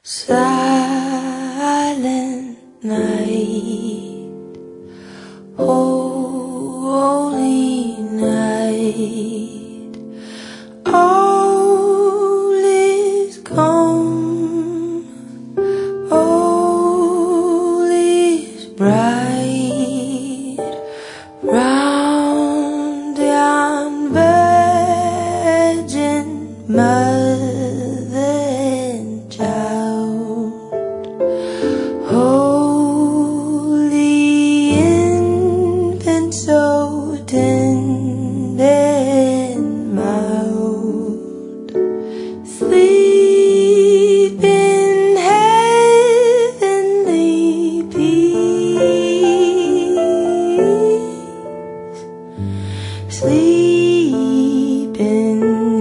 Silent night, holy night, all is gone, all is bright, round the unvirgin mother and child. Holy infant, so tender and mild, sleep in heavenly peace, sleep in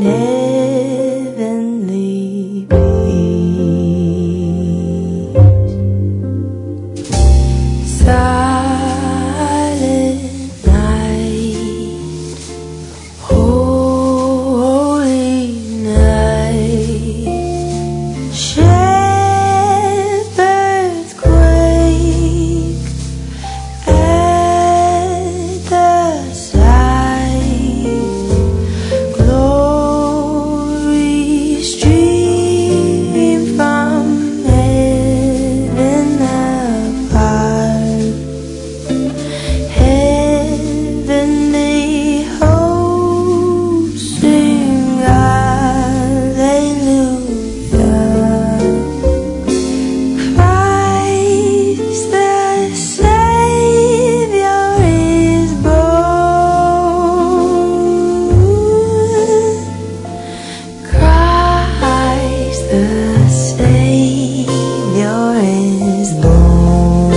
heavenly peace. Silent night, holy night, shepherds quake at the sight, glory stream from heaven apart. Heavenly hosts sing hallelujah. Christ the Savior is born. Christ the Savior is born.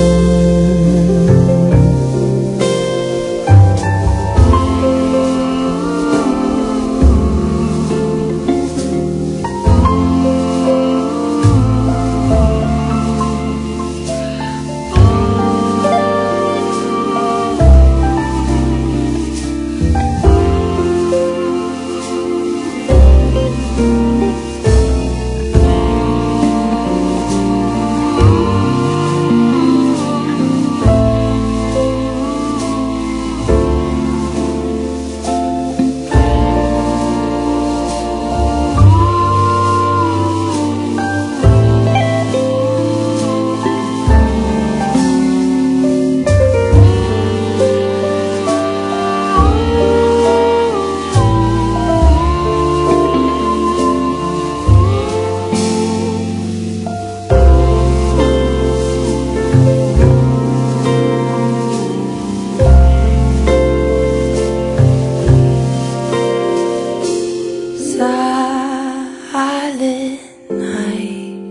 Silent night,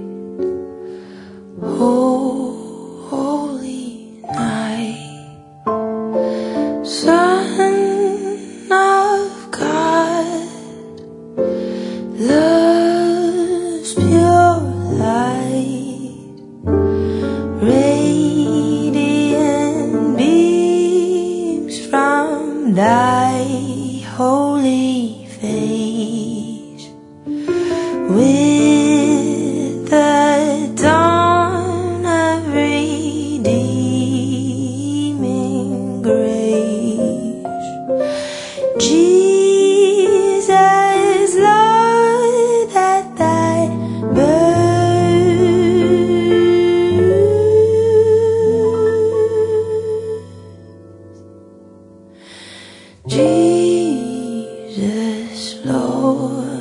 holy night, Son of God, love's pure light, radiant beams from thy holy face. With the dawn of redeeming grace, Jesus, Lord, at thy birth, Jesus, Lord.